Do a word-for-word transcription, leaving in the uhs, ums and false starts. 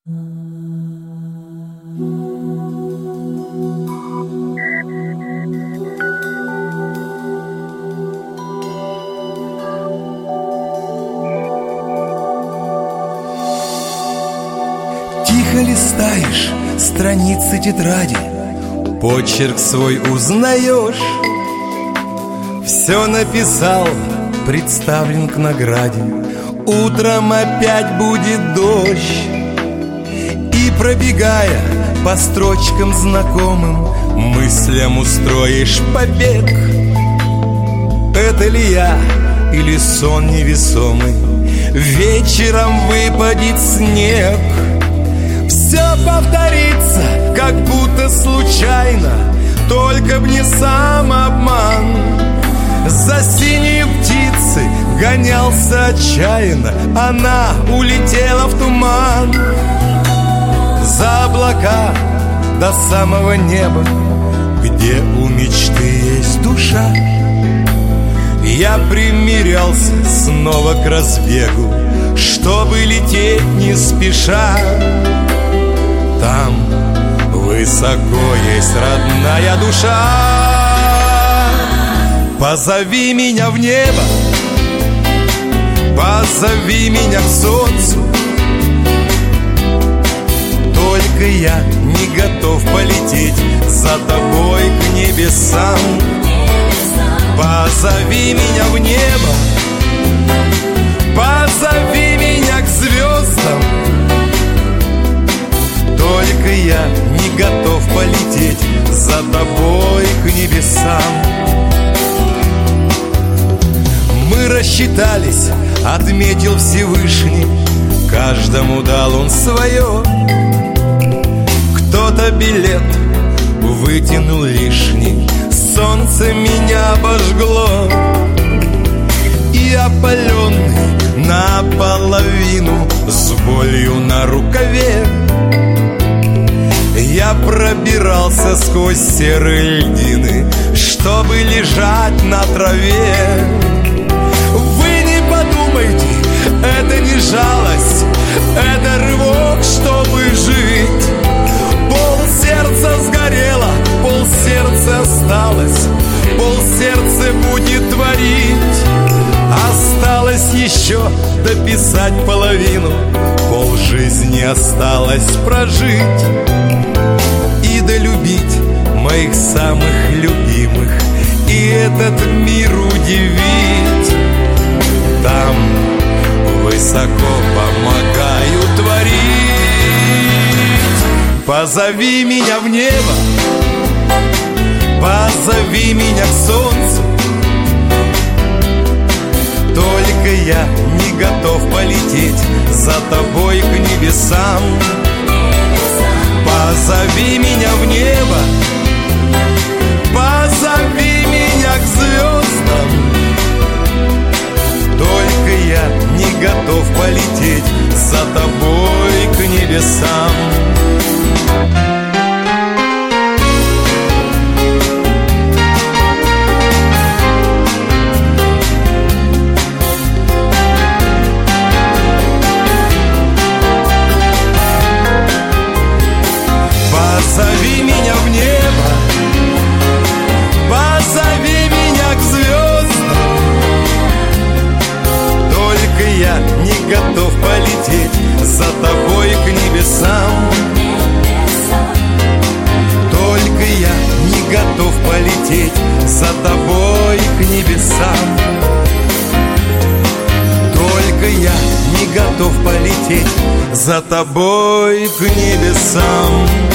Тихо листаешь страницы тетради, почерк свой узнаешь. Все написал, представлен к награде. Утром опять будет дождь. И пробегая по строчкам знакомым, мыслям устроишь побег. Это ли я или сон невесомый? Вечером выпадет снег. Все повторится, как будто случайно, только б не самообман. За синей птицы гонялся отчаянно, она улетела в туман. За облака до самого неба, где у мечты есть душа, я примирялся снова к разбегу, чтобы лететь не спеша. Там высоко есть родная душа. Позови меня в небо, позови меня к солнцу. Только я не готов полететь за тобой к небесам. Позови меня в небо, позови меня к звездам. Только я не готов полететь за тобой к небесам. Мы рассчитались, отметил Всевышний, каждому дал он свое. Кто-то билет вытянул лишний, солнце меня обожгло. И опаленный наполовину, с болью на рукаве, я пробирался сквозь серые льдины, чтобы лежать на траве. Вы не подумайте, это не жалость, это рывок, чтобы жить. Пол сердца сгорело, пол сердца осталось, пол сердца будет творить. Осталось еще дописать половину, пол жизни осталось прожить. И долюбить моих самых любимых, и этот мир удивить. Там высоко помогаю творить. Позови меня в небо, позови меня к солнцу. Только я не готов полететь за тобой к небесам. Позови меня в небо, позови меня к звездам. Только я не готов полететь за тобой к небесам. Позови меня в небо, позови меня к звездам. Только я не готов полететь за тобой к небесам. Только я не готов полететь за тобой к небесам. Только я не готов полететь за тобой к небесам.